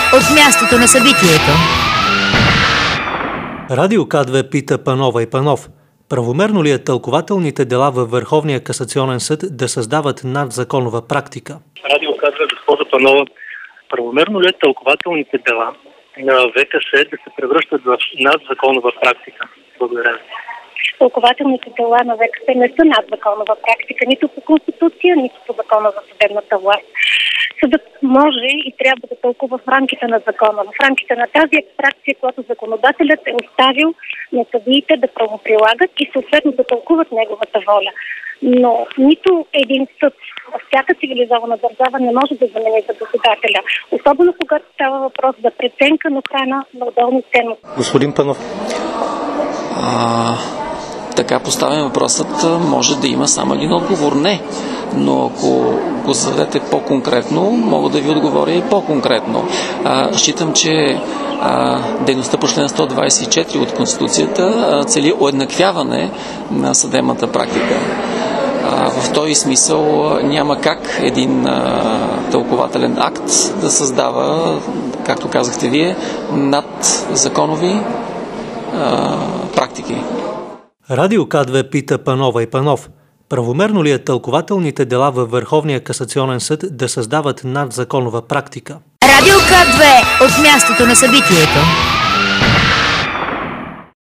от мястото на събитието. Радио К2 пита Панова и Панов. Правомерно ли е тълкувателните дела във Върховния касационен съд да създават надзаконова практика? Радио К2, госпожа Панова, правомерно ли е тълкувателните дела на ВКС да се превръщат в надзаконова практика? Благодаря. Тълкувателните дела на ВКС не са надзаконова практика, нито по Конституция, нито по Закона за съдебната власт. Съдът може и трябва да тълкува в рамките на закона, в рамките на тази абстракция, която законодателят е оставил на съдиите да правоприлагат и съответно да тълкуват неговата воля. Но нито един съд във всяка цивилизована държава не може да замени законодателя, особено когато става въпрос за преценка на храна на отделни ценности. Господин Панов. Така поставен въпросът, може да има само един отговор. Не. Но ако го зададете по-конкретно, мога да ви отговоря и по-конкретно. Считам, че дейността по член 124 от Конституцията цели уеднаквяване на съдебната практика. В този смисъл няма как един тълкувателен акт да създава, както казахте вие, надзаконови практики. Радио К2 пита Панова и Панов. Правомерно ли е тълкувателните дела във Върховния касационен съд да създават надзаконова практика? Радио К2 от мястото на събитието.